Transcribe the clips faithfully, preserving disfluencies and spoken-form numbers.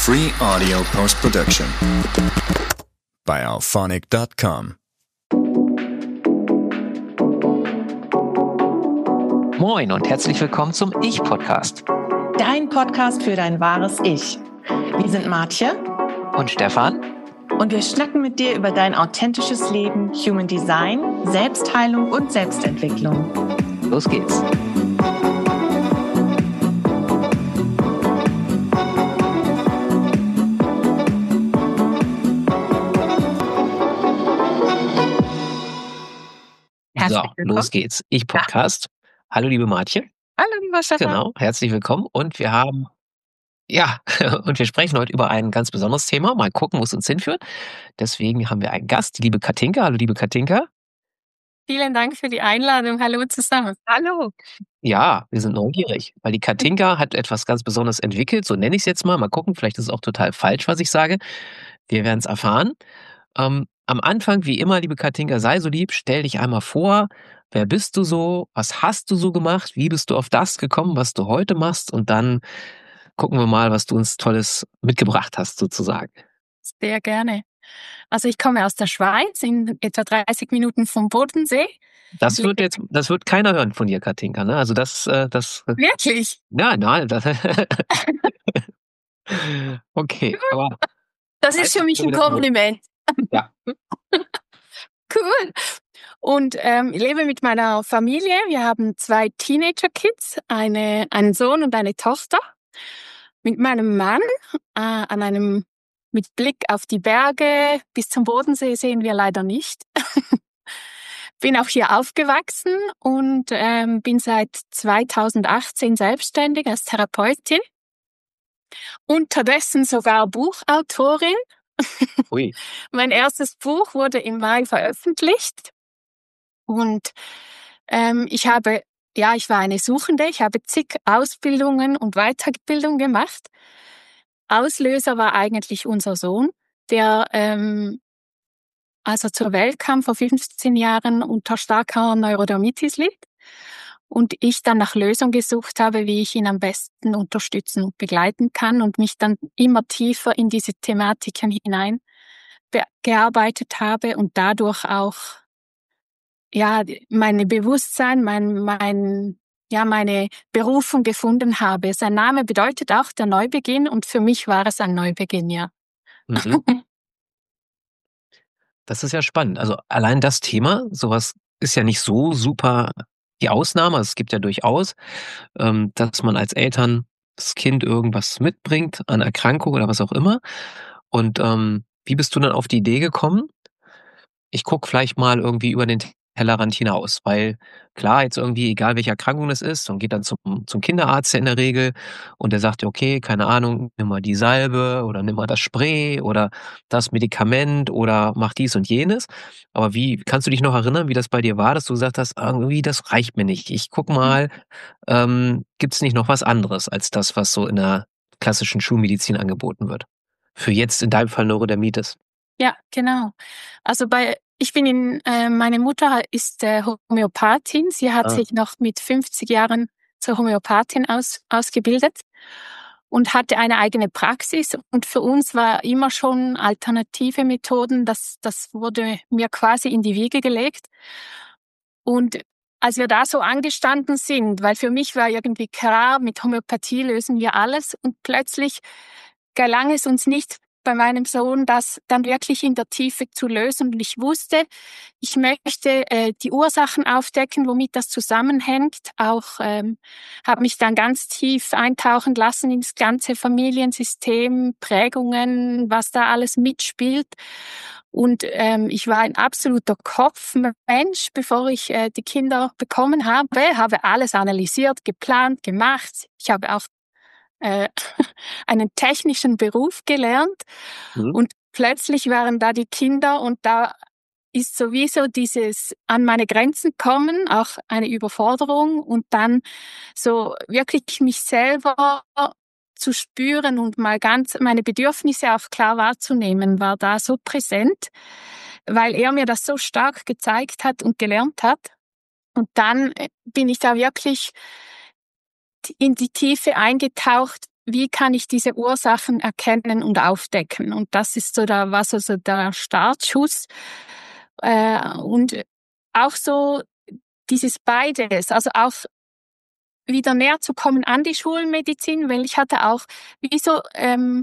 Free audio post-production by alphonic dot com. Moin und herzlich willkommen zum Ich-Podcast. Dein Podcast für dein wahres Ich. Wir sind Martje Und Stefan. Und wir schnacken mit dir über dein authentisches Leben, Human Design, Selbstheilung und Selbstentwicklung. Los geht's. So, los geht's. Ich-Podcast. Ja. Hallo, liebe Martje. Hallo, lieber Stefan. Genau, herzlich willkommen. Und wir haben, ja, und wir sprechen heute über ein ganz besonderes Thema. Mal gucken, wo es uns hinführt. Deswegen haben wir einen Gast, die liebe Katinka. Hallo, liebe Katinka. Vielen Dank für die Einladung. Hallo zusammen. Hallo. Ja, wir sind neugierig, weil die Katinka hat etwas ganz Besonderes entwickelt. So nenne ich es jetzt mal. Mal gucken, vielleicht ist es auch total falsch, was ich sage. Wir werden es erfahren. Ähm, am Anfang, wie immer, liebe Katinka, sei so lieb, stell dich einmal vor. Wer bist du so? Was hast du so gemacht? Wie bist du auf das gekommen, was du heute machst? Und dann gucken wir mal, was du uns Tolles mitgebracht hast, sozusagen. Sehr gerne. Also ich komme aus der Schweiz, in etwa dreißig Minuten vom Bodensee. Das wird jetzt, das wird keiner hören von dir, Katinka, ne? Also das, äh, das. Wirklich? Nein, nein. Das okay, aber. Das ist für mich ein Kompliment. Ja. Cool. Und ähm, ich lebe mit meiner Familie. Wir haben zwei Teenager-Kids, eine, einen Sohn und eine Tochter. Mit meinem Mann äh, an einem, mit Blick auf die Berge bis zum Bodensee sehen wir leider nicht. Bin auch hier aufgewachsen und ähm, bin seit zweitausendachtzehn selbstständig als Therapeutin. Unterdessen sogar Buchautorin. Ui. Mein erstes Buch wurde im Mai veröffentlicht. Und ähm, ich habe, ja, ich war eine Suchende. Ich habe zig Ausbildungen und Weiterbildungen gemacht. Auslöser war eigentlich unser Sohn, der, ähm, als er zur Welt kam, vor fünfzehn Jahren unter starker Neurodermitis litt. Und ich dann nach Lösungen gesucht habe, wie ich ihn am besten unterstützen und begleiten kann und mich dann immer tiefer in diese Thematiken hinein be- gearbeitet habe und dadurch auch ja meine Bewusstsein, mein, mein, ja meine Berufung gefunden habe. Sein Name bedeutet auch der Neubeginn und für mich war es ein Neubeginn, ja. Mhm. Das ist ja spannend. Also allein das Thema, sowas ist ja nicht so super die Ausnahme. Es gibt ja durchaus, ähm, dass man als Eltern das Kind irgendwas mitbringt an Erkrankung oder was auch immer. Und ähm, wie bist du dann auf die Idee gekommen? Ich gucke vielleicht mal irgendwie über den Tellerrand hinaus, weil klar, jetzt irgendwie, egal welche Erkrankung es ist, und geht dann zum, zum Kinderarzt in der Regel und der sagt, okay, keine Ahnung, nimm mal die Salbe oder nimm mal das Spray oder das Medikament oder mach dies und jenes. Aber wie, kannst du dich noch erinnern, wie das bei dir war, dass du gesagt hast, irgendwie, das reicht mir nicht. Ich guck mal, ähm, gibt's nicht noch was anderes als das, was so in der klassischen Schulmedizin angeboten wird? Für jetzt in deinem Fall Neurodermitis. Ja, genau. Also bei ich bin in äh, meine Mutter ist äh, Homöopathin. Sie hat Ah. sich noch mit fünfzig Jahren zur Homöopathin aus, ausgebildet und hatte eine eigene Praxis. Und für uns war immer schon alternative Methoden. Das das wurde mir quasi in die Wiege gelegt. Und als wir da so angestanden sind, weil für mich war irgendwie klar, mit Homöopathie lösen wir alles. Und plötzlich gelang es uns nicht, bei meinem Sohn das dann wirklich in der Tiefe zu lösen. Und ich wusste, ich möchte äh, die Ursachen aufdecken, womit das zusammenhängt. Auch ähm, habe mich dann ganz tief eintauchen lassen ins ganze Familiensystem, Prägungen, was da alles mitspielt. Und ähm, ich war ein absoluter Kopfmensch, bevor ich äh, die Kinder bekommen habe, habe alles analysiert, geplant, gemacht. Ich habe auch äh, einen technischen Beruf gelernt Mhm. und plötzlich waren da die Kinder und da ist sowieso dieses an meine Grenzen kommen, auch eine Überforderung und dann so wirklich mich selber zu spüren und mal ganz meine Bedürfnisse auch klar wahrzunehmen, war da so präsent, weil er mir das so stark gezeigt hat und gelernt hat. Und dann bin ich da wirklich in die Tiefe eingetaucht, wie kann ich diese Ursachen erkennen und aufdecken? Und das ist so da, was also der Startschuss. Äh, und auch so dieses beides, also auch wieder näher zu kommen an die Schulmedizin, weil ich hatte auch wie so, ähm,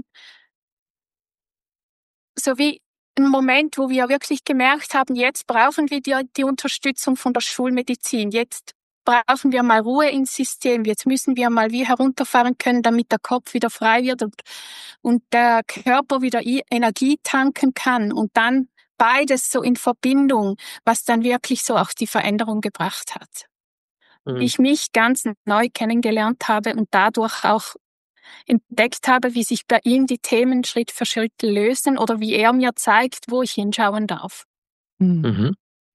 so wie ein Moment, wo wir wirklich gemerkt haben, jetzt brauchen wir die, die Unterstützung von der Schulmedizin. Jetzt brauchen wir mal Ruhe ins System. Jetzt müssen wir mal wie herunterfahren können, damit der Kopf wieder frei wird und, und der Körper wieder Energie tanken kann. Und dann beides so in Verbindung, was dann wirklich so auch die Veränderung gebracht hat. Mhm. Ich mich ganz neu kennengelernt habe und dadurch auch entdeckt habe, wie sich bei ihm die Themen Schritt für Schritt lösen oder wie er mir zeigt, wo ich hinschauen darf. Mhm.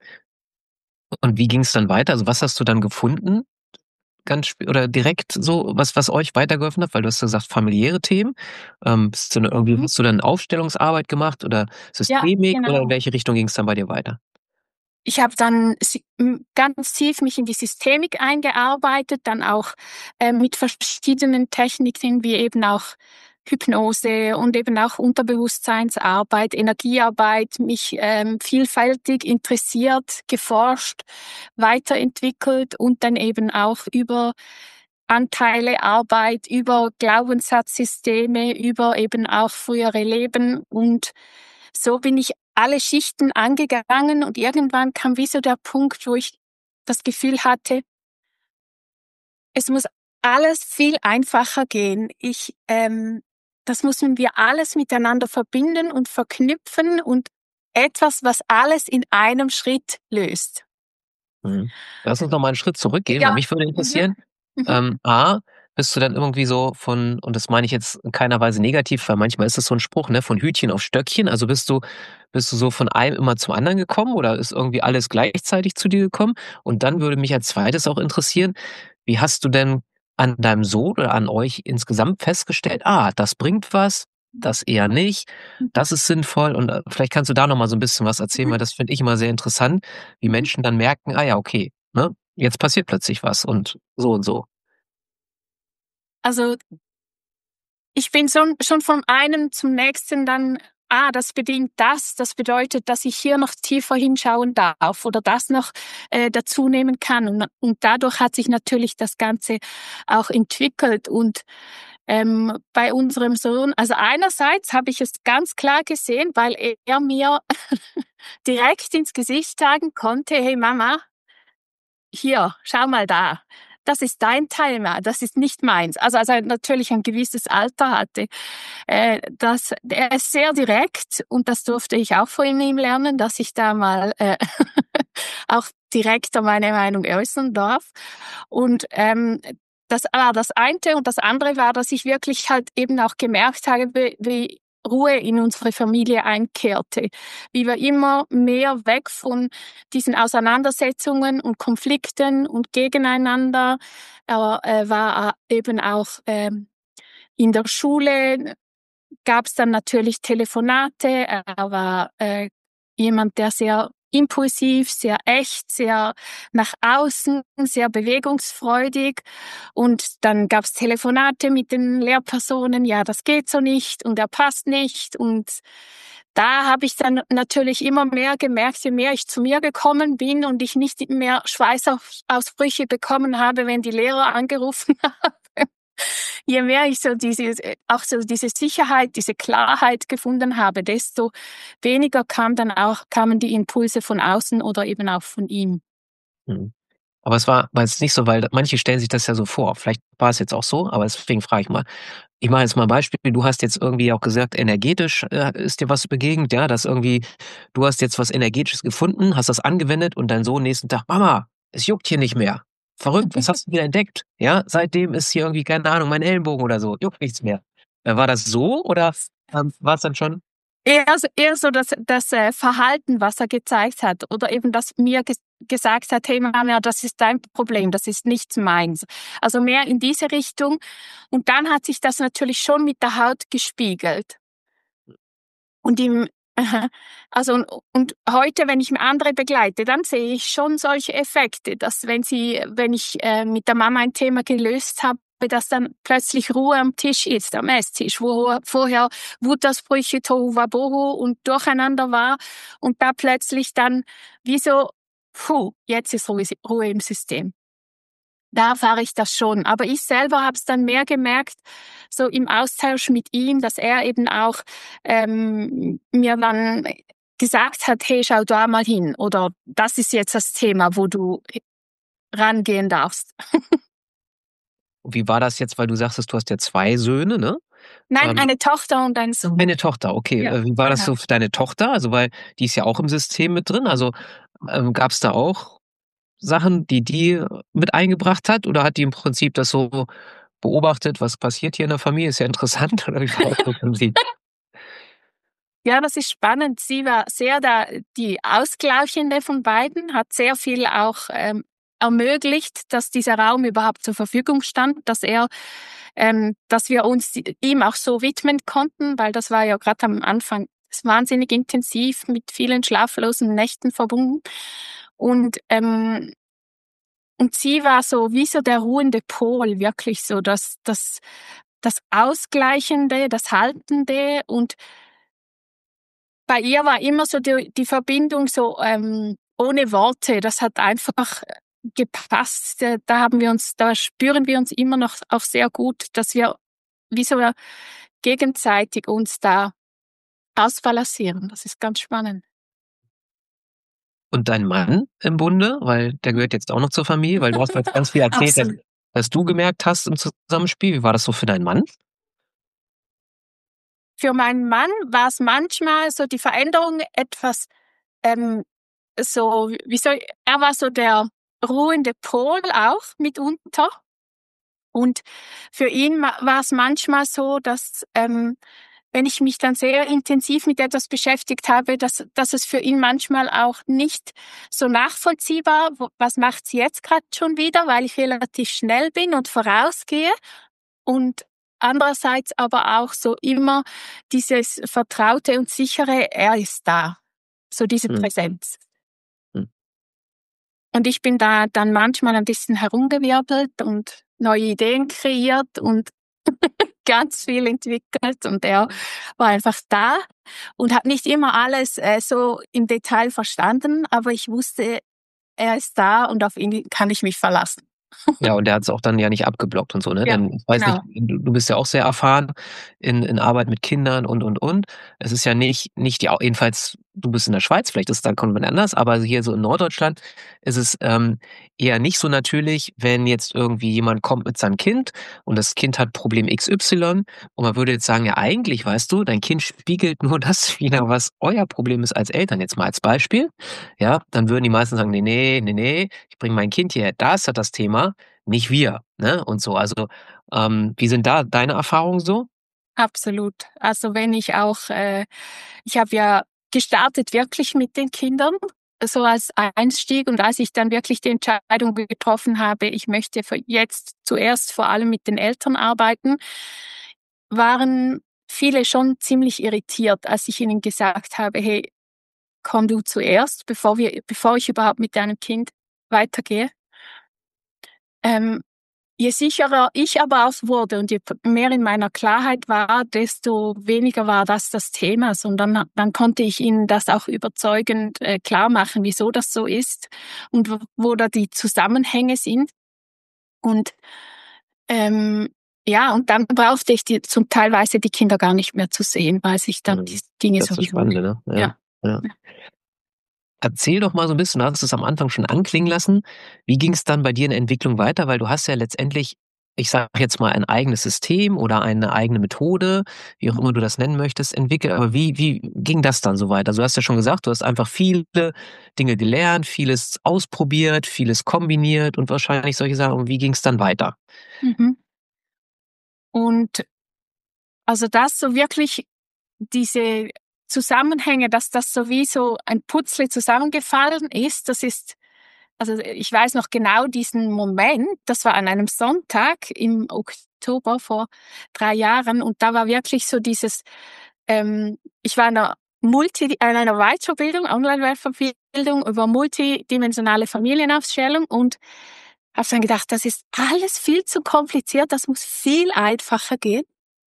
Und wie ging es dann weiter? Also was hast du dann gefunden? Ganz oder direkt so, was was euch weitergeholfen hat? Weil du hast gesagt, familiäre Themen. Ähm, bist du dann irgendwie, mhm. hast du dann Aufstellungsarbeit gemacht oder Systemik, ja, genau. Oder in welche Richtung ging es dann bei dir weiter? Ich habe dann ganz tief mich in die Systemik eingearbeitet, dann auch äh, mit verschiedenen Techniken wie eben auch Hypnose und eben auch Unterbewusstseinsarbeit, Energiearbeit, mich ähm, vielfältig interessiert, geforscht, weiterentwickelt und dann eben auch über Anteile, Arbeit, über Glaubenssatzsysteme, über eben auch frühere Leben und so bin ich alle Schichten angegangen und irgendwann kam wie so der Punkt, wo ich das Gefühl hatte, es muss alles viel einfacher gehen. Ich, ähm, das müssen wir alles miteinander verbinden und verknüpfen und etwas, was alles in einem Schritt löst. Mhm. Lass uns noch mal einen Schritt zurückgehen, ja. Weil mich würde interessieren, mhm. ähm, A, bist du dann irgendwie so von, und das meine ich jetzt in keiner Weise negativ, weil manchmal ist es so ein Spruch, ne, von Hütchen auf Stöckchen, also bist du, bist du so von einem immer zum anderen gekommen oder ist irgendwie alles gleichzeitig zu dir gekommen? Und dann würde mich als zweites auch interessieren, wie hast du denn an deinem Sohn oder an euch insgesamt festgestellt, ah, das bringt was, das eher nicht, das ist sinnvoll und äh, vielleicht kannst du da noch mal so ein bisschen was erzählen, weil das finde ich immer sehr interessant, wie Menschen dann merken, ah ja, okay, ne, jetzt passiert plötzlich was und so und so. Also ich bin so, schon von einem zum nächsten dann, ah, das bedingt das, das bedeutet, dass ich hier noch tiefer hinschauen darf oder das noch äh, dazu nehmen kann. Und, und dadurch hat sich natürlich das Ganze auch entwickelt. Und ähm, bei unserem Sohn, also einerseits habe ich es ganz klar gesehen, weil er mir direkt ins Gesicht sagen konnte, hey Mama, hier, schau mal da. Das ist dein Timer, das ist nicht meins. Also als er natürlich ein gewisses Alter hatte, äh, das, er ist sehr direkt und das durfte ich auch von ihm lernen, dass ich da mal äh, auch direkter meine Meinung äußern darf. Und ähm, das war das eine und das andere war, dass ich wirklich halt eben auch gemerkt habe, wie, wie Ruhe in unsere Familie einkehrte, wie wir immer mehr weg von diesen Auseinandersetzungen und Konflikten und gegeneinander. Er äh, war eben auch äh, in der Schule, gab es dann natürlich Telefonate. Er war äh, jemand, der sehr impulsiv, sehr echt, sehr nach außen, sehr bewegungsfreudig. Und dann gab es Telefonate mit den Lehrpersonen, ja, das geht so nicht und er passt nicht. Und da habe ich dann natürlich immer mehr gemerkt, je mehr ich zu mir gekommen bin und ich nicht mehr Schweißausbrüche bekommen habe, wenn die Lehrer angerufen haben. Je mehr ich so diese, auch so diese Sicherheit, diese Klarheit gefunden habe, desto weniger kam dann auch, kamen die Impulse von außen oder eben auch von ihm. Mhm. Aber es war, war jetzt nicht so, weil manche stellen sich das ja so vor. Vielleicht war es jetzt auch so, aber deswegen frage ich mal. Ich mache jetzt mal ein Beispiel. Du hast jetzt irgendwie auch gesagt, energetisch äh, ist dir was begegnet, ja, dass irgendwie, du hast jetzt was Energetisches gefunden, hast das angewendet und dein Sohn nächsten Tag, Mama, es juckt hier nicht mehr. Verrückt, was hast du wieder entdeckt? Ja, seitdem ist hier irgendwie, keine Ahnung, mein Ellenbogen oder so, juckt nichts mehr. Äh, war das so oder ähm, war es dann schon? Eher, eher so das, das äh, Verhalten, was er gezeigt hat oder eben, dass mir ges- gesagt hat, hey Mama, das ist dein Problem, das ist nicht meins. Also mehr in diese Richtung. Und dann hat sich das natürlich schon mit der Haut gespiegelt. Und im, also, und, und heute, wenn ich andere begleite, dann sehe ich schon solche Effekte, dass wenn sie, wenn ich äh, mit der Mama ein Thema gelöst habe, dass dann plötzlich Ruhe am Tisch ist, am Esstisch, wo vorher Wutausbrüche, Tohuwabohu und Durcheinander war und da plötzlich dann wie so, puh, jetzt ist Ruhe, Ruhe im System. Da erfahre ich das schon. Aber ich selber habe es dann mehr gemerkt, so im Austausch mit ihm, dass er eben auch ähm, mir dann gesagt hat, hey, schau da mal hin. Oder das ist jetzt das Thema, wo du rangehen darfst. Wie war das jetzt, weil du sagtest, du hast ja zwei Söhne, ne? Nein, Ähm, eine Tochter und ein Sohn. Eine Tochter, okay. Ja, Äh, Wie war das genau. so für deine Tochter? Also, weil die ist ja auch im System mit drin. Also, ähm, gab es da auch Sachen, die die mit eingebracht hat? Oder hat die im Prinzip das so beobachtet, was passiert hier in der Familie? Ist ja interessant. Oder wie war das so für sie? Ja, das ist spannend. Sie war sehr da, die Ausgleichende von beiden, hat sehr viel auch ähm, ermöglicht, dass dieser Raum überhaupt zur Verfügung stand, dass er, ähm, dass wir uns ihm auch so widmen konnten, weil das war ja gerade am Anfang wahnsinnig intensiv mit vielen schlaflosen Nächten verbunden. Und ähm, und sie war so wie so der ruhende Pol, wirklich so das das das Ausgleichende, das Haltende, und bei ihr war immer so die, die Verbindung so ähm, ohne Worte. Das hat einfach gepasst. Da, da haben wir uns, da spüren wir uns immer noch auch sehr gut, dass wir wie so gegenseitig uns da ausbalancieren. Das ist ganz spannend. Und dein Mann im Bunde? Weil der gehört jetzt auch noch zur Familie, weil du hast jetzt ganz viel erzählt, dass, Absolut. dass du gemerkt hast im Zusammenspiel. Wie war das so für deinen Mann? Für meinen Mann war es manchmal so die Veränderung etwas ähm, so, wie soll ich, er war so der ruhende Pol auch mitunter. Und für ihn war es manchmal so, dass ähm, wenn ich mich dann sehr intensiv mit etwas beschäftigt habe, dass, dass es für ihn manchmal auch nicht so nachvollziehbar, was macht sie jetzt gerade schon wieder, weil ich relativ schnell bin und vorausgehe. Und andererseits aber auch so immer dieses Vertraute und Sichere, er ist da. So diese Hm. Präsenz. Hm. Und ich bin da dann manchmal ein bisschen herumgewirbelt und neue Ideen kreiert und ganz viel entwickelt, und er war einfach da und hat nicht immer alles äh, so im Detail verstanden, aber ich wusste, er ist da und auf ihn kann ich mich verlassen. Ja, und der hat es auch dann ja nicht abgeblockt und so, ne? Ja, Denn ich weiß genau. nicht, du, du bist ja auch sehr erfahren in, in Arbeit mit Kindern und und und. Es ist ja nicht, nicht die, Au- jedenfalls, du bist in der Schweiz, vielleicht ist es da komplett anders, aber hier so in Norddeutschland ist es ähm, eher nicht so natürlich, wenn jetzt irgendwie jemand kommt mit seinem Kind und das Kind hat Problem X Y und man würde jetzt sagen, ja eigentlich, weißt du, dein Kind spiegelt nur das wider, was euer Problem ist als Eltern, jetzt mal als Beispiel. Ja, dann würden die meisten sagen, nee, nee, nee, nee, ich bringe mein Kind hierher, das hat das Thema, nicht wir, ne? Und so. Also, ähm, wie sind da deine Erfahrungen so? Absolut. Also wenn ich auch, äh, ich habe ja gestartet wirklich mit den Kindern, so als Einstieg, und als ich dann wirklich die Entscheidung getroffen habe, ich möchte für jetzt zuerst vor allem mit den Eltern arbeiten, waren viele schon ziemlich irritiert, als ich ihnen gesagt habe, hey, komm du zuerst, bevor wir, bevor ich überhaupt mit deinem Kind weitergehe. Ähm, Je sicherer ich aber auch wurde und je mehr in meiner Klarheit war, desto weniger war das das Thema, sondern dann konnte ich ihnen das auch überzeugend äh, klar machen, wieso das so ist und wo, wo da die Zusammenhänge sind. Und ähm, ja, und dann brauchte ich die, zum Teilweise die Kinder gar nicht mehr zu sehen, weil sich dann die Dinge Das ist das sowieso. Spannende, ne? Ja. Ja. Erzähl doch mal so ein bisschen, du hast es am Anfang schon anklingen lassen. Wie ging es dann bei dir in der Entwicklung weiter? Weil du hast ja letztendlich, ich sage jetzt mal, ein eigenes System oder eine eigene Methode, wie auch immer du das nennen möchtest, entwickelt. Aber wie wie ging das dann so weiter? Also, du hast ja schon gesagt, du hast einfach viele Dinge gelernt, vieles ausprobiert, vieles kombiniert und wahrscheinlich solche Sachen. Und wie ging es dann weiter? Mhm. Und also das so wirklich diese Zusammenhänge, dass das so wie so ein Puzzle zusammengefallen ist, das ist, also ich weiß noch genau diesen Moment, das war an einem Sonntag im Oktober vor drei Jahren, und da war wirklich so dieses, ähm, ich war in einer Multi, in einer Weiterbildung, Online-Weiterbildung über multidimensionale Familienaufstellung, und habe dann gedacht, das ist alles viel zu kompliziert, das muss viel einfacher gehen.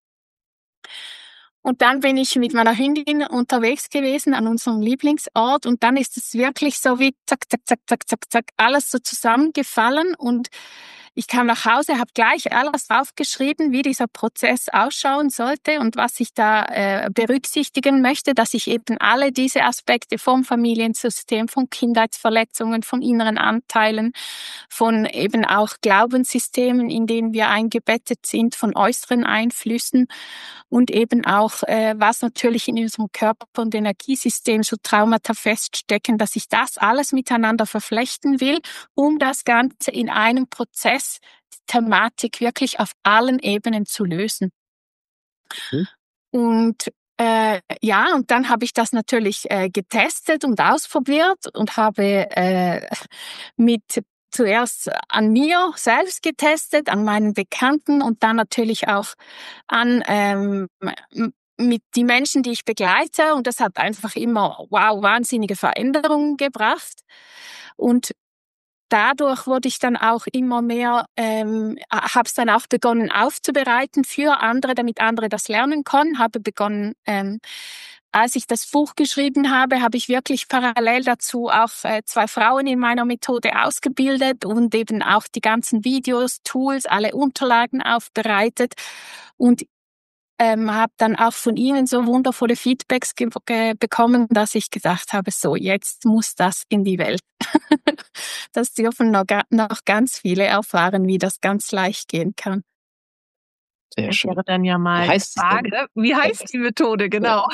Und dann bin ich mit meiner Hündin unterwegs gewesen an unserem Lieblingsort und dann ist es wirklich so wie zack, zack, zack, zack, zack, zack, alles so zusammengefallen und ich kam nach Hause, habe gleich alles draufgeschrieben, wie dieser Prozess ausschauen sollte und was ich da äh, berücksichtigen möchte, dass ich eben alle diese Aspekte vom Familiensystem, von Kindheitsverletzungen, von inneren Anteilen, von eben auch Glaubenssystemen, in denen wir eingebettet sind, von äußeren Einflüssen und eben auch, äh, was natürlich in unserem Körper- und Energiesystem so Traumata feststecken, dass ich das alles miteinander verflechten will, um das Ganze in einem Prozess, die Thematik wirklich auf allen Ebenen zu lösen. Mhm. Und äh, ja, und dann habe ich das natürlich äh, getestet und ausprobiert und habe äh, mit zuerst an mir selbst getestet, an meinen Bekannten und dann natürlich auch an ähm, mit die Menschen, die ich begleite. Und das hat einfach immer, wow, wahnsinnige Veränderungen gebracht. Und dadurch wurde ich dann auch immer mehr, ähm, habe es dann auch begonnen aufzubereiten für andere, damit andere das lernen können. Habe begonnen, ähm, als ich das Buch geschrieben habe, habe ich wirklich parallel dazu auch äh, zwei Frauen in meiner Methode ausgebildet und eben auch die ganzen Videos, Tools, alle Unterlagen aufbereitet und ähm, habe dann auch von ihnen so wundervolle Feedbacks ge- ge- bekommen, dass ich gesagt habe, so, jetzt muss das in die Welt. Das dürfen noch, ga- noch ganz viele erfahren, wie das ganz leicht gehen kann. Sehr Das schön. wäre dann ja Wie mal die heißt es denn? Frage, wie heißt die Methode, genau?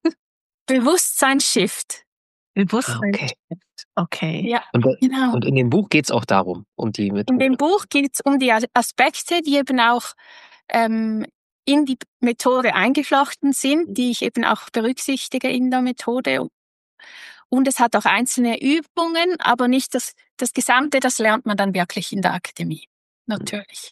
Bewusstseinsshift. Ah, Bewusstsein. okay. Okay. Ja, Und, äh, genau. und in dem Buch geht's auch darum, um die In Methode. dem Buch geht es um die As- Aspekte, die eben auch ähm, in die Methode eingeflochten sind, die ich eben auch berücksichtige in der Methode. Und es hat auch einzelne Übungen, aber nicht das, das Gesamte, das lernt man dann wirklich in der Akademie. Natürlich.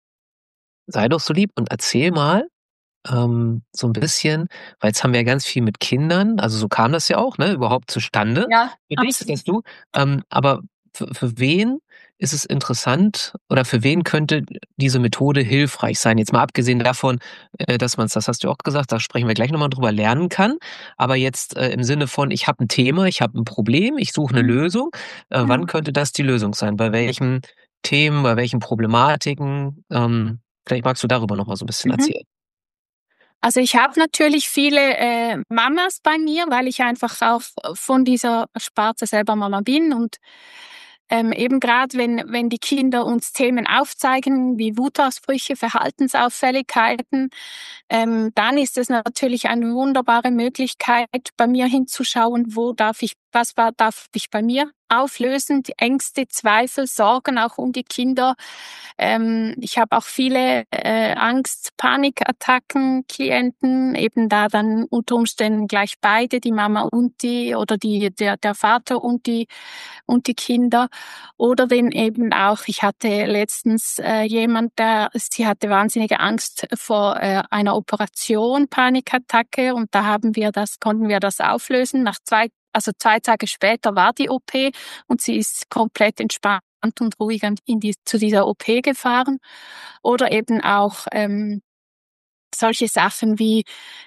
Sei doch so lieb und erzähl mal ähm, so ein bisschen, weil jetzt haben wir ja ganz viel mit Kindern, also so kam das ja auch, ne, überhaupt zustande Ja, für dich, absolut. dass du, ähm, aber für, für wen ist es interessant oder für wen könnte diese Methode hilfreich sein? Jetzt mal abgesehen davon, äh, dass man es, das hast du auch gesagt, da sprechen wir gleich nochmal drüber, lernen kann, aber jetzt äh, im Sinne von, ich habe ein Thema, ich habe ein Problem, ich suche eine Mhm. Lösung, äh, wann könnte das die Lösung sein? Bei welchen Themen, bei welchen Problematiken? Ähm, vielleicht magst du darüber nochmal so ein bisschen Mhm. erzählen. Also ich habe natürlich viele äh, Mamas bei mir, weil ich einfach auch von dieser Sparte selber Mama bin und ähm, eben gerade wenn wenn die Kinder uns Themen aufzeigen wie Wutausbrüche, Verhaltensauffälligkeiten, ähm, dann ist es natürlich eine wunderbare Möglichkeit, bei mir hinzuschauen, wo darf ich, was war, darf ich bei mir auflösen, die Ängste, Zweifel, Sorgen auch um die Kinder. Ähm, ich habe auch viele äh, Angst-, Panikattacken, Klienten, eben da dann unter Umständen gleich beide, die Mama und die, oder die, der, der Vater und die, und die Kinder. Oder wenn eben auch, ich hatte letztens äh, jemand, der, sie hatte wahnsinnige Angst vor äh, einer Operation, Panikattacke, und da haben wir das, konnten wir das auflösen. Nach zwei, also zwei Tage später war die O P und sie ist komplett entspannt und ruhig in die, zu dieser O P gefahren. Oder eben auch ähm, solche Sachen wie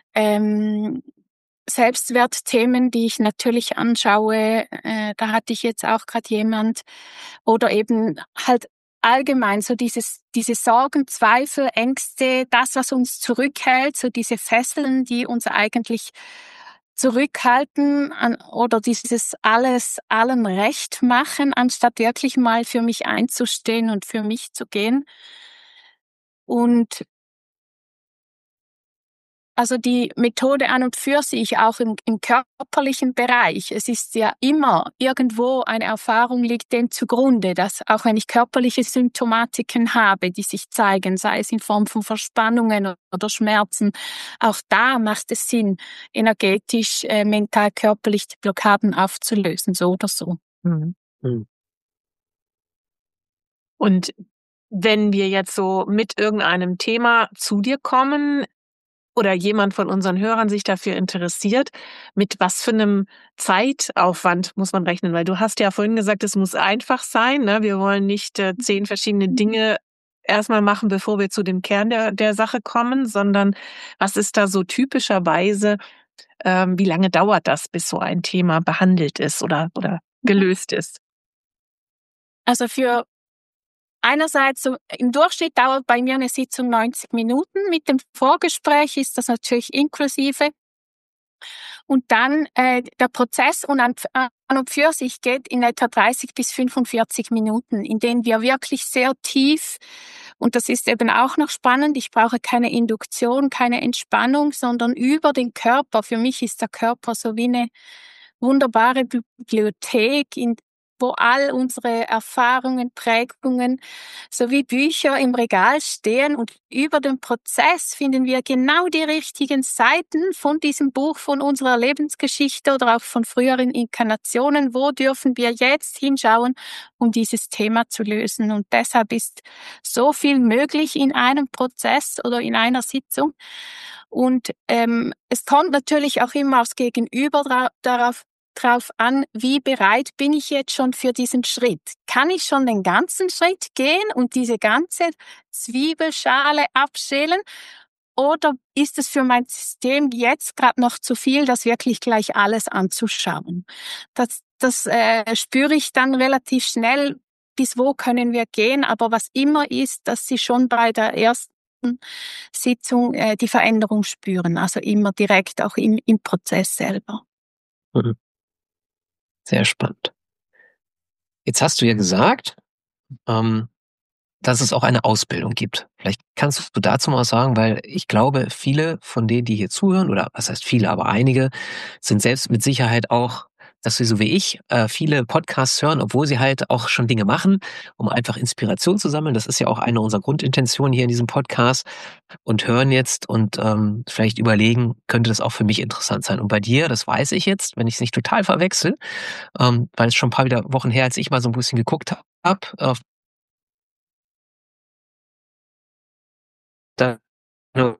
ähm, Selbstwertthemen, die ich natürlich anschaue. Äh, da hatte ich jetzt auch gerade jemand. Oder eben halt allgemein so dieses, diese Sorgen, Zweifel, Ängste, das, was uns zurückhält, so diese Fesseln, die uns eigentlich zurückhalten an, oder dieses alles allen recht machen, anstatt wirklich mal für mich einzustehen und für mich zu gehen. Und also die Methode an und für sich auch im, im körperlichen Bereich. Es ist ja immer irgendwo eine Erfahrung liegt dem zugrunde, dass auch wenn ich körperliche Symptomatiken habe, die sich zeigen, sei es in Form von Verspannungen oder Schmerzen, auch da macht es Sinn, energetisch, äh, mental, körperlich die Blockaden aufzulösen, so oder so. Mhm. Mhm. Und wenn wir jetzt so mit irgendeinem Thema zu dir kommen, oder jemand von unseren Hörern sich dafür interessiert, mit was für einem Zeitaufwand muss man rechnen? Weil du hast ja vorhin gesagt, es muss einfach sein. Ne? Wir wollen nicht äh, zehn verschiedene Dinge erstmal machen, bevor wir zu dem Kern der, der Sache kommen, sondern was ist da so typischerweise, ähm, wie lange dauert das, bis so ein Thema behandelt ist oder, oder gelöst ist? Also für einerseits, so im Durchschnitt dauert bei mir eine Sitzung neunzig Minuten. Mit dem Vorgespräch ist das natürlich inklusive. Und dann äh, der Prozess und an, an und für sich geht in etwa dreißig bis fünfundvierzig Minuten, in denen wir wirklich sehr tief, und das ist eben auch noch spannend, ich brauche keine Induktion, keine Entspannung, sondern über den Körper. Für mich ist der Körper so wie eine wunderbare Bibliothek, in wo all unsere Erfahrungen, Prägungen sowie Bücher im Regal stehen, und über den Prozess finden wir genau die richtigen Seiten von diesem Buch, von unserer Lebensgeschichte oder auch von früheren Inkarnationen. Wo dürfen wir jetzt hinschauen, um dieses Thema zu lösen? Und deshalb ist so viel möglich in einem Prozess oder in einer Sitzung. Und ähm, es kommt natürlich auch immer aufs Gegenüber dra- darauf drauf an, wie bereit bin ich jetzt schon für diesen Schritt? Kann ich schon den ganzen Schritt gehen und diese ganze Zwiebelschale abschälen? Oder ist es für mein System jetzt gerade noch zu viel, das wirklich gleich alles anzuschauen? Das, das äh, spüre ich dann relativ schnell, bis wo können wir gehen. Aber was immer ist, dass Sie schon bei der ersten Sitzung äh, die Veränderung spüren. Also immer direkt auch im, im Prozess selber. Mhm. Sehr spannend. Jetzt hast du ja gesagt, ähm, dass es auch eine Ausbildung gibt. Vielleicht kannst du dazu mal was sagen, weil ich glaube, viele von denen, die hier zuhören, oder was heißt viele, aber einige, sind selbst mit Sicherheit auch, dass sie so wie ich äh, viele Podcasts hören, obwohl sie halt auch schon Dinge machen, um einfach Inspiration zu sammeln. Das ist ja auch eine unserer Grundintentionen hier in diesem Podcast. Und hören jetzt und ähm, vielleicht überlegen, könnte das auch für mich interessant sein. Und bei dir, das weiß ich jetzt, wenn ich es nicht total verwechsel, ähm, weil es schon ein paar wieder Wochen her, als ich mal so ein bisschen geguckt habe, auf deiner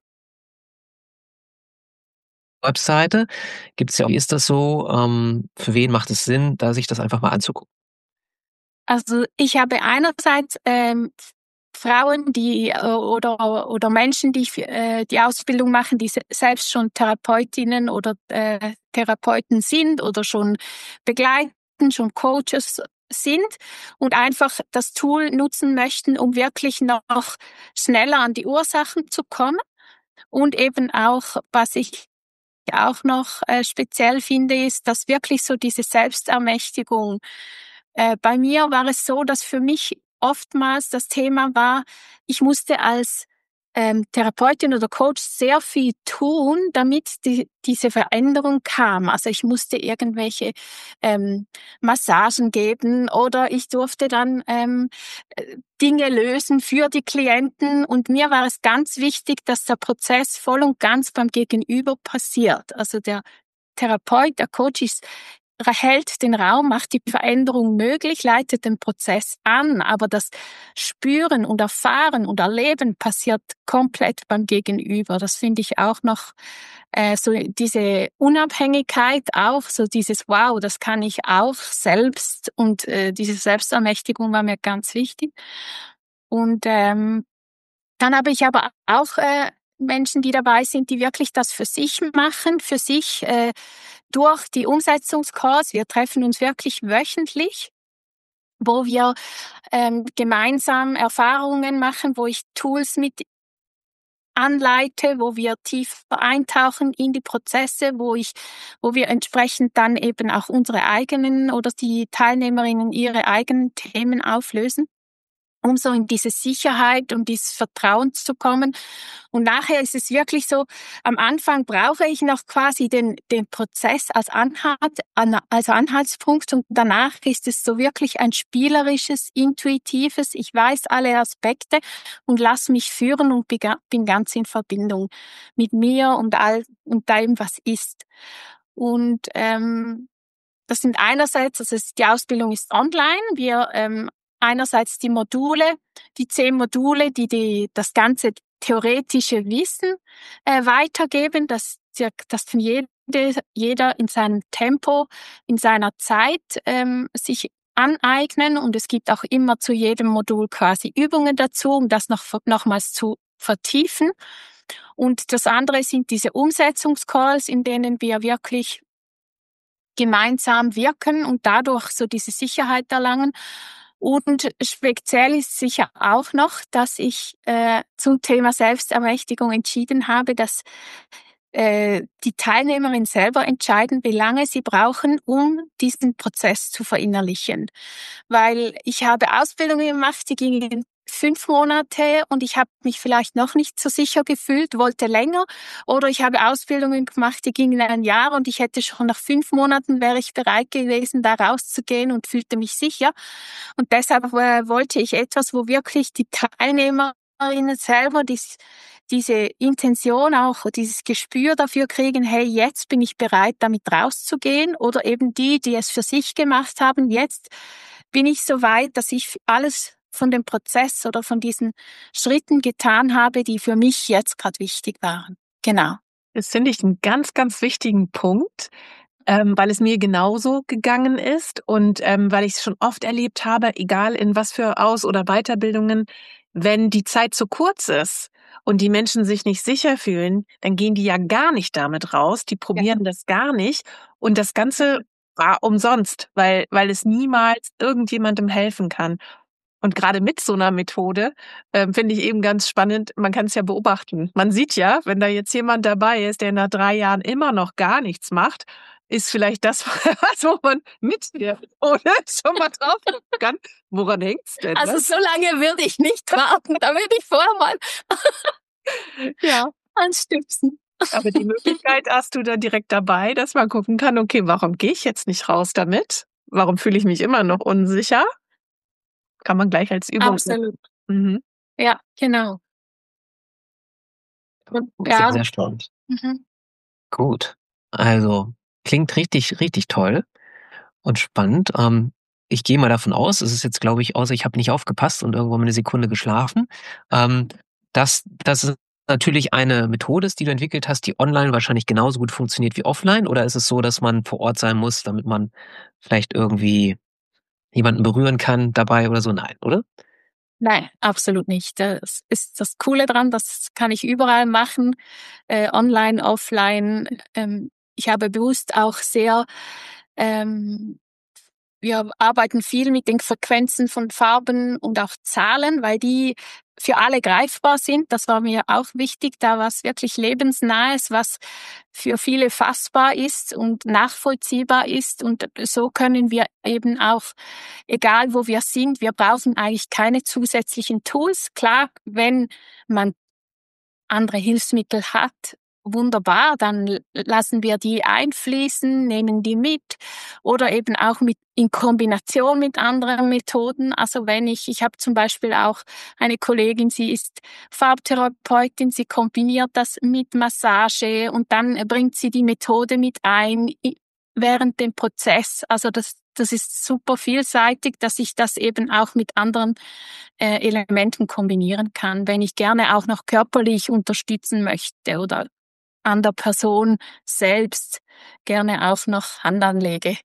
Webseite gibt's ja auch, wie ist das so, ähm, für wen macht es Sinn, da sich das einfach mal anzugucken? Also ich habe einerseits ähm, Frauen, die äh, oder oder Menschen, die äh, die Ausbildung machen, die se- selbst schon Therapeutinnen oder äh, Therapeuten sind oder schon begleiten, schon Coaches sind und einfach das Tool nutzen möchten, um wirklich noch schneller an die Ursachen zu kommen. Und eben auch, was ich auch noch äh, speziell finde, ist, dass wirklich so diese Selbstermächtigung. Äh, bei mir war es so, dass für mich oftmals das Thema war, ich musste als ähm, Therapeutin oder Coach sehr viel tun, damit die, diese Veränderung kam. Also ich musste irgendwelche ähm, Massagen geben oder ich durfte dann ähm, äh, Dinge lösen für die Klienten. Und mir war es ganz wichtig, dass der Prozess voll und ganz beim Gegenüber passiert. Also der Therapeut, der Coach ist hält den Raum, macht die Veränderung möglich, leitet den Prozess an, aber das Spüren und Erfahren und Erleben passiert komplett beim Gegenüber. Das finde ich auch noch äh, so diese Unabhängigkeit, auch so dieses Wow, das kann ich auch selbst, und äh, diese Selbstermächtigung war mir ganz wichtig. Und ähm, dann habe ich aber auch äh, Menschen, die dabei sind, die wirklich das für sich machen, für sich äh, durch die Umsetzungscalls. Wir treffen uns wirklich wöchentlich, wo wir ähm, gemeinsam Erfahrungen machen, wo ich Tools mit anleite, wo wir tief eintauchen in die Prozesse, wo ich, wo wir entsprechend dann eben auch unsere eigenen oder die Teilnehmerinnen ihre eigenen Themen auflösen, um so in diese Sicherheit und dieses Vertrauen zu kommen. Und nachher ist es wirklich so, am Anfang brauche ich noch quasi den, den Prozess als, Anhalt, als Anhaltspunkt, und danach ist es so wirklich ein spielerisches, intuitives, ich weiß alle Aspekte und lass mich führen und bin ganz in Verbindung mit mir und all und dem, was ist. Und ähm, das sind einerseits, also die Ausbildung ist online, wir ähm, einerseits die Module, die zehn Module, die, die das Ganze theoretische Wissen äh, weitergeben, dass, dass jede, jeder in seinem Tempo, in seiner Zeit ähm, sich aneignen, und es gibt auch immer zu jedem Modul quasi Übungen dazu, um das noch nochmals zu vertiefen. Und das andere sind diese Umsetzungscalls, in denen wir wirklich gemeinsam wirken und dadurch so diese Sicherheit erlangen. Und speziell ist sicher auch noch, dass ich äh, zum Thema Selbstermächtigung entschieden habe, dass äh, die Teilnehmerinnen selber entscheiden, wie lange sie brauchen, um diesen Prozess zu verinnerlichen. Weil ich habe Ausbildungen gemacht, die gingen fünf Monate und ich habe mich vielleicht noch nicht so sicher gefühlt, wollte länger. Oder ich habe Ausbildungen gemacht, die gingen ein Jahr und ich hätte schon nach fünf Monaten wäre ich bereit gewesen, da rauszugehen und fühlte mich sicher. Und deshalb äh, wollte ich etwas, wo wirklich die Teilnehmerinnen selber dies, diese Intention auch, dieses Gespür dafür kriegen, hey, jetzt bin ich bereit, damit rauszugehen. Oder eben die, die es für sich gemacht haben, jetzt bin ich so weit, dass ich alles von dem Prozess oder von diesen Schritten getan habe, die für mich jetzt gerade wichtig waren. Genau. Das finde ich einen ganz, ganz wichtigen Punkt, ähm, weil es mir genauso gegangen ist und ähm, weil ich es schon oft erlebt habe, egal in was für Aus- oder Weiterbildungen, wenn die Zeit zu kurz ist und die Menschen sich nicht sicher fühlen, dann gehen die ja gar nicht damit raus, die probieren ja. das gar nicht und das Ganze war umsonst, weil, weil es niemals irgendjemandem helfen kann. Und gerade mit so einer Methode äh, finde ich eben ganz spannend, man kann es ja beobachten. Man sieht ja, wenn da jetzt jemand dabei ist, der nach drei Jahren immer noch gar nichts macht, ist vielleicht das, was wo man mit der Methode schon mal drauf gucken kann. Woran hängt's denn? Also ne? so lange würde ich nicht warten, da würde ich vorher mal ja. anstupsen. Aber die Möglichkeit hast du da direkt dabei, dass man gucken kann, okay, warum gehe ich jetzt nicht raus damit? Warum fühle ich mich immer noch unsicher? Kann man gleich als Übung. Absolut. Mhm. Ja, genau. Und, ja. Sehr spannend. Mhm. Gut. Also, klingt richtig, richtig toll und spannend. Ähm, ich gehe mal davon aus, es ist jetzt, glaube ich, außer ich habe nicht aufgepasst und irgendwo mal eine Sekunde geschlafen, ähm, dass das natürlich eine Methode ist, die du entwickelt hast, die online wahrscheinlich genauso gut funktioniert wie offline, oder ist es so, dass man vor Ort sein muss, damit man vielleicht irgendwie jemanden berühren kann dabei oder so? Nein, oder? Nein, absolut nicht. Das ist das Coole dran, das kann ich überall machen, äh, online, offline. Ähm, ich habe bewusst auch sehr, ähm, wir arbeiten viel mit den Frequenzen von Farben und auch Zahlen, weil die für alle greifbar sind. Das war mir auch wichtig, da was wirklich lebensnahes, was für viele fassbar ist und nachvollziehbar ist. Und so können wir eben auch, egal wo wir sind, wir brauchen eigentlich keine zusätzlichen Tools. Klar, wenn man andere Hilfsmittel hat, wunderbar, dann lassen wir die einfließen, nehmen die mit oder eben auch mit in Kombination mit anderen Methoden. Also wenn ich, ich habe zum Beispiel auch eine Kollegin, sie ist Farbtherapeutin, sie kombiniert das mit Massage und dann bringt sie die Methode mit ein während dem Prozess. Also das Das ist super vielseitig, dass ich das eben auch mit anderen äh, Elementen kombinieren kann, wenn ich gerne auch noch körperlich unterstützen möchte oder an der Person selbst gerne auch noch Hand anlege.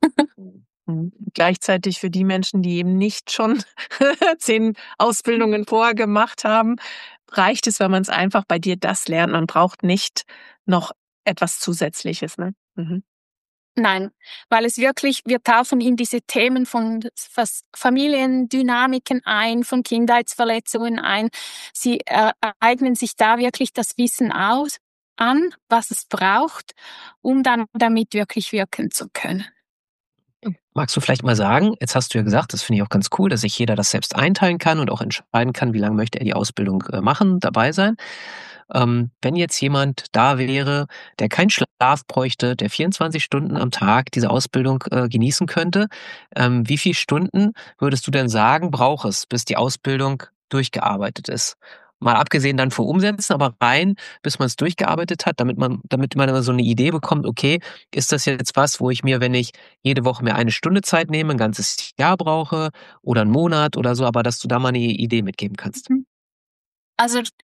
Gleichzeitig für die Menschen, die eben nicht schon zehn Ausbildungen vorher gemacht haben, reicht es, wenn man es einfach bei dir das lernt. Man braucht nicht noch etwas Zusätzliches. Ne? Mhm. Nein, weil es wirklich, wir tauchen in diese Themen von Familiendynamiken ein, von Kindheitsverletzungen ein. Sie eignen sich da wirklich das Wissen aus, an, was es braucht, um dann damit wirklich wirken zu können. Magst du vielleicht mal sagen, jetzt hast du ja gesagt, das finde ich auch ganz cool, dass sich jeder das selbst einteilen kann und auch entscheiden kann, wie lange möchte er die Ausbildung machen, dabei sein. Ähm, wenn jetzt jemand da wäre, der keinen Schlaf bräuchte, der vierundzwanzig Stunden am Tag diese Ausbildung äh, genießen könnte, ähm, wie viele Stunden würdest du denn sagen, braucht es, bis die Ausbildung durchgearbeitet ist? Mal abgesehen dann vom Umsetzen, aber rein, bis man es durchgearbeitet hat, damit man, damit man so eine Idee bekommt, okay, ist das jetzt was, wo ich mir, wenn ich jede Woche mir eine Stunde Zeit nehme, ein ganzes Jahr brauche oder einen Monat oder so, aber dass du da mal eine Idee mitgeben kannst. Also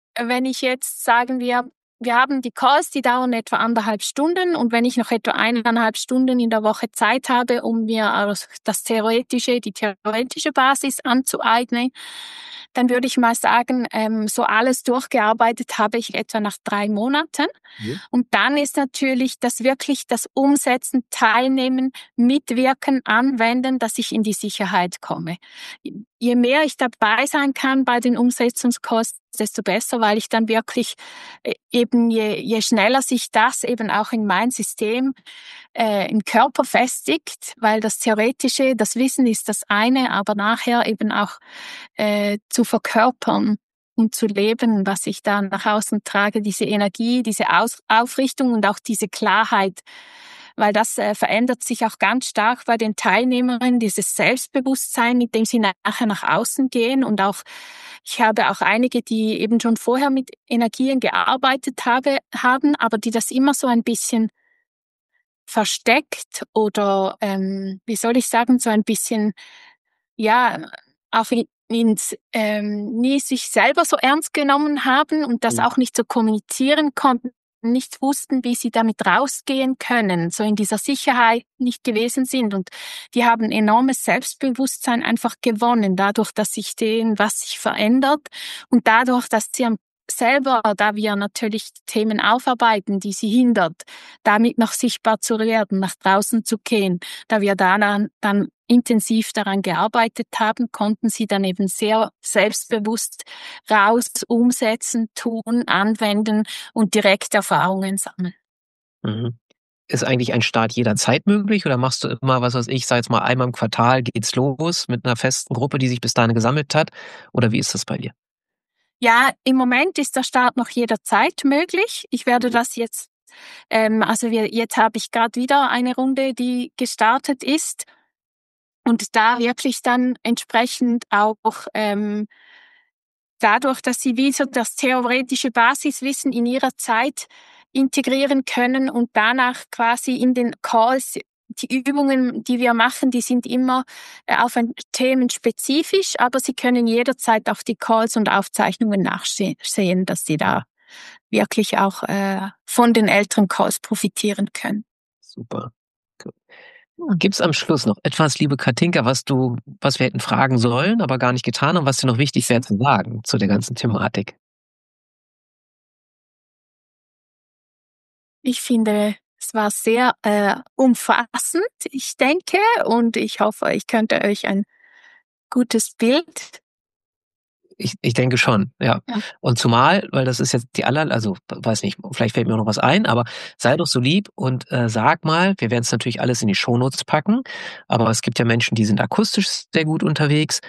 wenn ich jetzt, sagen wir, wir haben die Calls, die dauern etwa anderthalb Stunden und wenn ich noch etwa eineinhalb Stunden in der Woche Zeit habe, um mir das theoretische, die theoretische Basis anzueignen, dann würde ich mal sagen, ähm, so alles durchgearbeitet habe ich etwa nach drei Monaten. Mhm. Und dann ist natürlich das wirklich das Umsetzen, Teilnehmen, Mitwirken, Anwenden, dass ich in die Sicherheit komme. Je mehr ich dabei sein kann bei den Umsetzungskosten, desto besser, weil ich dann wirklich eben, je, je schneller sich das eben auch in mein System äh, im Körper festigt, weil das Theoretische, das Wissen ist das eine, aber nachher eben auch äh, zu verkörpern und zu leben, was ich da nach außen trage, diese Energie, diese Aus- Aufrichtung und auch diese Klarheit, weil das äh, verändert sich auch ganz stark bei den Teilnehmerinnen, dieses Selbstbewusstsein, mit dem sie nachher nach außen gehen. Und auch, ich habe auch einige, die eben schon vorher mit Energien gearbeitet habe, haben, aber die das immer so ein bisschen versteckt oder, ähm, wie soll ich sagen, so ein bisschen, ja, auch in, ins, ähm, nie sich selber so ernst genommen haben und das auch nicht so kommunizieren konnten, nicht wussten, wie sie damit rausgehen können, so in dieser Sicherheit nicht gewesen sind. Und die haben enormes Selbstbewusstsein einfach gewonnen, dadurch, dass sie sehen, was sich verändert und dadurch, dass sie selber, da wir natürlich Themen aufarbeiten, die sie hindert, damit noch sichtbar zu werden, nach draußen zu gehen, da wir dann, dann intensiv daran gearbeitet haben, konnten sie dann eben sehr selbstbewusst raus, umsetzen, tun, anwenden und direkt Erfahrungen sammeln. Mhm. Ist eigentlich ein Start jederzeit möglich oder machst du immer, was weiß ich, sag jetzt mal einmal im Quartal geht's los mit einer festen Gruppe, die sich bis dahin gesammelt hat? Oder wie ist das bei dir? Ja, im Moment ist der Start noch jederzeit möglich. Ich werde das jetzt, ähm, also wir, jetzt habe ich gerade wieder eine Runde, die gestartet ist. Und da wirklich dann entsprechend auch ähm, dadurch, dass sie wie so das theoretische Basiswissen in ihrer Zeit integrieren können und danach quasi in den Calls, die Übungen, die wir machen, die sind immer äh, auf ein Themen spezifisch, aber sie können jederzeit auch die Calls und Aufzeichnungen nachsehen, dass sie da wirklich auch äh, von den älteren Calls profitieren können. Super. Cool. Gibt's am Schluss noch etwas, liebe Katinka, was du, was wir hätten fragen sollen, aber gar nicht getan haben, was dir noch wichtig wäre zu sagen zu der ganzen Thematik? Ich finde, es war sehr äh, umfassend, ich denke, und ich hoffe, ich könnte euch ein gutes Bild. Ich, ich denke schon, ja. ja. Und zumal, weil das ist jetzt die aller, also weiß nicht, vielleicht fällt mir noch was ein, aber sei doch so lieb und äh, sag mal, wir werden es natürlich alles in die Shownotes packen, aber es gibt ja Menschen, die sind akustisch sehr gut unterwegs.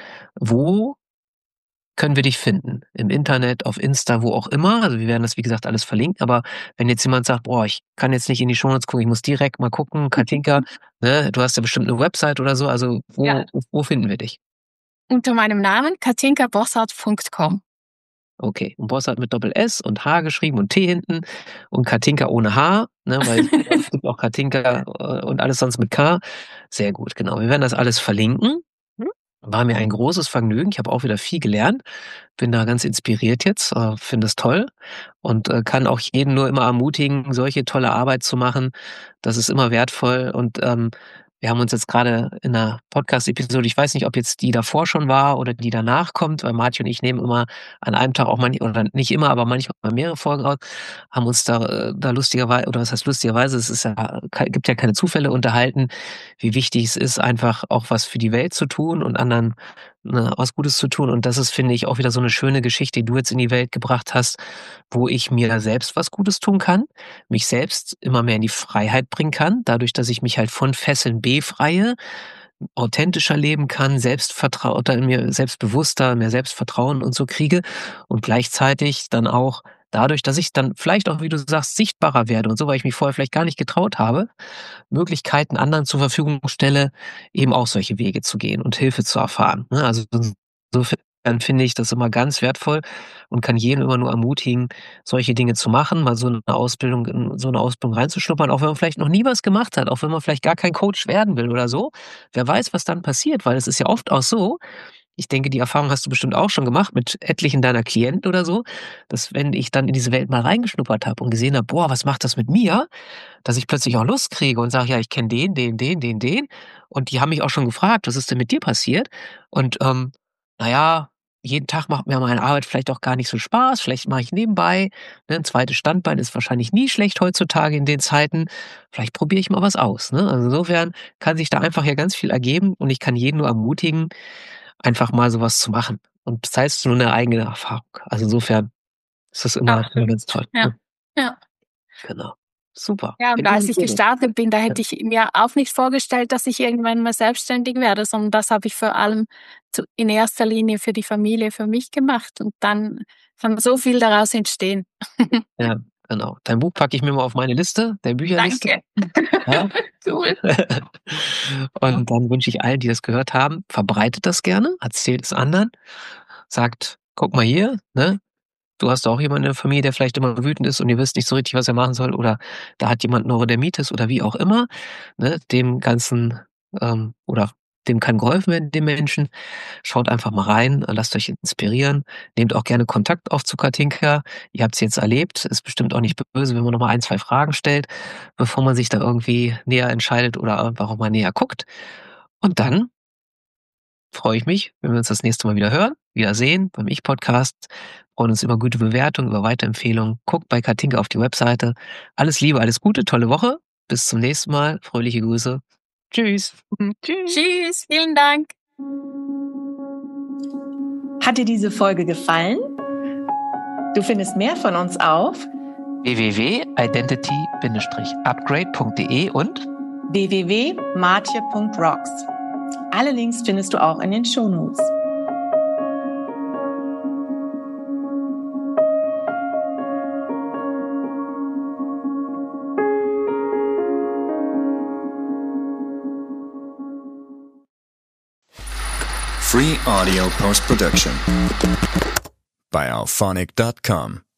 Wo können wir dich finden? Im Internet, auf Insta, wo auch immer. Also wir werden das, wie gesagt, alles verlinken. Aber wenn jetzt jemand sagt, boah, ich kann jetzt nicht in die Shownotes gucken, ich muss direkt mal gucken, Katinka, ne, du hast ja bestimmt eine Website oder so, also wo, ja. wo finden wir dich? Unter meinem Namen katinka bossart punkt com. Okay, und Bossart mit Doppel S und H geschrieben und T hinten und Katinka ohne H, ne, weil es gibt auch Katinka und alles sonst mit K. Sehr gut, genau. Wir werden das alles verlinken. War mir ein großes Vergnügen. Ich habe auch wieder viel gelernt. Bin da ganz inspiriert jetzt, äh, finde es toll und äh, kann auch jeden nur immer ermutigen, solche tolle Arbeit zu machen. Das ist immer wertvoll und ähm, wir haben uns jetzt gerade in einer Podcast-Episode, ich weiß nicht, ob jetzt die davor schon war oder die danach kommt, weil Martin und ich nehmen immer an einem Tag auch manchmal, oder nicht immer, aber manchmal mehrere Folgen aus, haben uns da, da lustigerweise, oder was heißt lustigerweise, es ist ja, gibt ja keine Zufälle, unterhalten, wie wichtig es ist, einfach auch was für die Welt zu tun und anderen ne, was Gutes zu tun. Und das ist, finde ich, auch wieder so eine schöne Geschichte, die du jetzt in die Welt gebracht hast, wo ich mir selbst was Gutes tun kann, mich selbst immer mehr in die Freiheit bringen kann, dadurch, dass ich mich halt von Fesseln befreie, authentischer leben kann, selbstvertrauter in mir, selbstbewusster, mehr Selbstvertrauen und so kriege und gleichzeitig dann auch dadurch, dass ich dann vielleicht auch, wie du sagst, sichtbarer werde und so, weil ich mich vorher vielleicht gar nicht getraut habe, Möglichkeiten anderen zur Verfügung stelle, eben auch solche Wege zu gehen und Hilfe zu erfahren. Also insofern finde ich das immer ganz wertvoll und kann jeden immer nur ermutigen, solche Dinge zu machen, mal so eine Ausbildung, in so eine Ausbildung reinzuschnuppern, auch wenn man vielleicht noch nie was gemacht hat, auch wenn man vielleicht gar kein Coach werden will oder so. Wer weiß, was dann passiert, weil es ist ja oft auch so, ich denke, die Erfahrung hast du bestimmt auch schon gemacht mit etlichen deiner Klienten oder so, dass wenn ich dann in diese Welt mal reingeschnuppert habe und gesehen habe, boah, was macht das mit mir, dass ich plötzlich auch Lust kriege und sage, ja, ich kenne den, den, den, den, den. Und die haben mich auch schon gefragt, was ist denn mit dir passiert? Und ähm, naja, jeden Tag macht mir meine Arbeit vielleicht auch gar nicht so Spaß, vielleicht mache ich nebenbei. Ne, ein zweites Standbein ist wahrscheinlich nie schlecht heutzutage in den Zeiten. Vielleicht probiere ich mal was aus. Ne? Also insofern kann sich da einfach ja ganz viel ergeben und ich kann jeden nur ermutigen, einfach mal sowas zu machen. Und das heißt nur eine eigene Erfahrung. Also insofern ist das immer, immer ganz toll. Ja, Ne? ja. Genau. Super. Ja, und In als diesem ich Sinne. gestartet bin, da hätte ich mir auch nicht vorgestellt, dass ich irgendwann mal selbstständig werde, sondern das habe ich vor allem zu, in erster Linie für die Familie, für mich gemacht. Und dann kann so viel daraus entstehen. Ja, genau. Dein Buch packe ich mir mal auf meine Liste, der Bücherliste. Danke. Ja. Cool. Und dann wünsche ich allen, die das gehört haben, verbreitet das gerne, erzählt es anderen, sagt, guck mal hier, ne? Du hast auch jemanden in der Familie, der vielleicht immer wütend ist und ihr wisst nicht so richtig, was er machen soll, oder da hat jemand Neurodermitis oder wie auch immer, ne? Dem Ganzen ähm, oder dem kann geholfen werden, dem Menschen. Schaut einfach mal rein, lasst euch inspirieren, nehmt auch gerne Kontakt auf zu Katinka. Ihr habt es jetzt erlebt, ist bestimmt auch nicht böse, wenn man nochmal ein, zwei Fragen stellt, bevor man sich da irgendwie näher entscheidet oder einfach auch mal näher guckt. Und dann freue ich mich, wenn wir uns das nächste Mal wieder hören, wieder sehen beim Ich-Podcast. Freuen uns über gute Bewertungen, über Weiterempfehlungen. Guckt bei Katinka auf die Webseite. Alles Liebe, alles Gute, tolle Woche. Bis zum nächsten Mal. Fröhliche Grüße. Tschüss. Tschüss. Tschüss, vielen Dank. Hat dir diese Folge gefallen? Du findest mehr von uns auf w w w punkt identity dash upgrade punkt d e und w w w punkt martje punkt rocks. Alle Links findest du auch in den Shownotes. Free audio post-production by alphonic dot com.